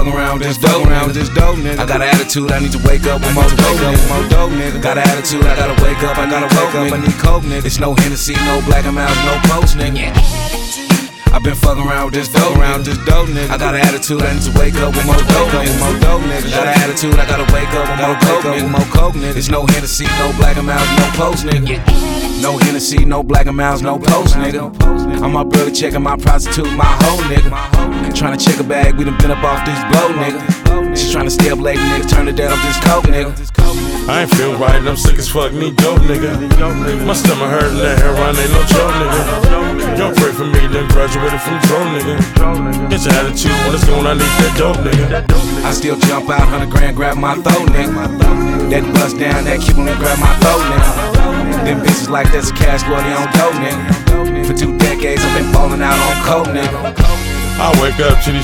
fucking around with this dope nigga. I got an attitude, I need to wake up with more dope nigga. Got an attitude, I gotta wake up, I need coke nigga. It's no Hennessy, no Black and Mouse, no post nigga. I been fucking around with this dope nigga. I got an attitude, I need to wake up with more dope nigga. Got an attitude, I gotta wake up with more coke nigga. It's no Hennessy, no Black and Mouse, no post nigga. No Hennessy, no Black and Mouse, no post nigga. I'm up early checking my prostitute, my hoe nigga. Tryna check a bag, we done been up off this blow nigga. She tryna stay up late, nigga, turn it down off this coke nigga. I ain't feel right, I'm sick as fuck, need dope nigga. My stomach hurtin', that heroin ain't no joke nigga. Don't pray for me, done graduated from dro nigga. Get your attitude when it's gone, I need that dope nigga. I still jump out, 100 grand, grab my throat nigga. That bust down, that keep on grab my throat nigga. Them bitches like that's a cash loyalty on dope nigga. For 2 decades I've been ballin' out on coke nigga. I wake up to these